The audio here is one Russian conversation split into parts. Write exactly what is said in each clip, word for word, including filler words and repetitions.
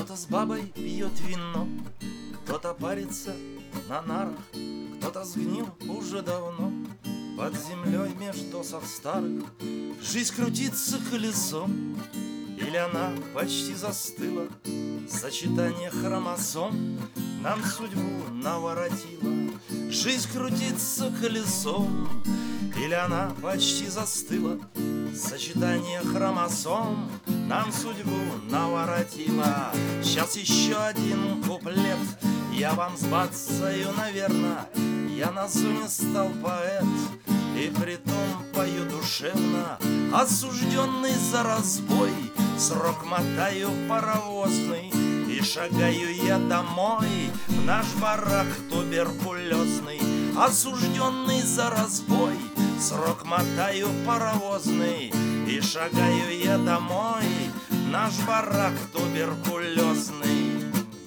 Кто-то с бабой пьет вино, кто-то парится на нарах, кто-то сгнил уже давно под землей меж досок старых. Жизнь крутится колесом, или она почти застыла. Сочетание хромосом нам судьбу наворотило. Жизнь крутится колесом, или она почти застыла. Сочетание хромосом нам судьбу наворотило. Сейчас еще один куплет я вам сбацаю, наверно. Я на зоне стал поэт, и притом пою душевно. Осужденный за разбой, срок мотаю паровозный, и шагаю я домой в наш барак туберкулезный. Осужденный за разбой, срок мотаю паровозный, и шагаю я домой в наш барак туберкулезный.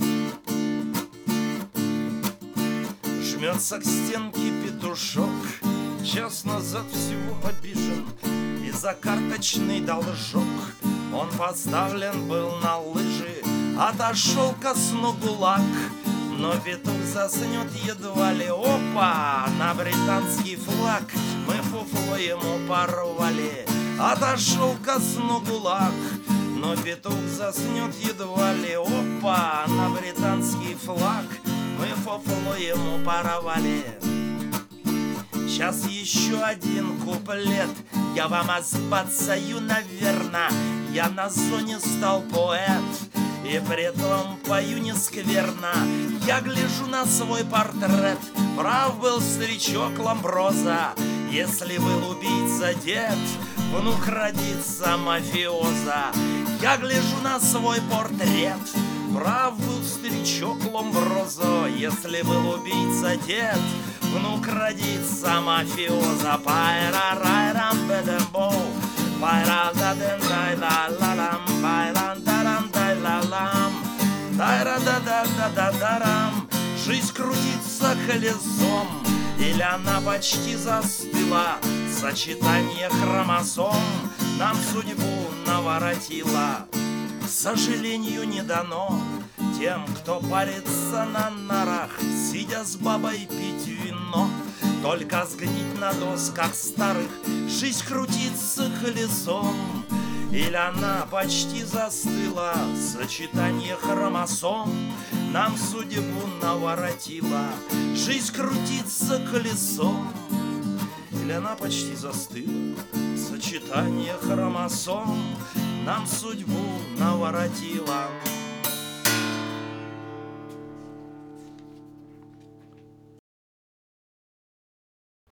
Жмется к стенке петушок, час назад всего обижен, и за карточный должок он поставлен был на лыжи. Отошел ко сну гулаг, но петух заснет едва ли. Опа! На британский флаг мы фуфло ему порвали. Отошел ко сну гулаг, но петух заснет едва ли. Опа! На британский флаг мы фуфло ему порвали. Сейчас еще один куплет я вам осбацаю, наверно. Я на зоне стал поэт, и притом пою не скверно. Я гляжу на свой портрет, прав был старичок Ламброза. Если был убийца дед, внук родится мафиоза. Я гляжу на свой портрет, прав был старичок Ламброза. Если был убийца дед, внук родится мафиоза. Пайра-райрам бедембо, пайра-да-ден-дай-ла-ла-лам, пайран-дарам-дай-ла-лам, тайра-да-да-да-да-дарам. Жизнь крутится колесом, или она почти застыла. Сочетание хромосом нам судьбу наворотило. К сожалению, не дано тем, кто парится на нарах, сидя с бабой пить вино, только сгнить на досках старых. Жизнь крутится колесом, или она почти застыла. Сочетание хромосом нам судьбу наворотило. Жизнь крутится колесом, или она почти застыла. Сочетание хромосом нам судьбу наворотило.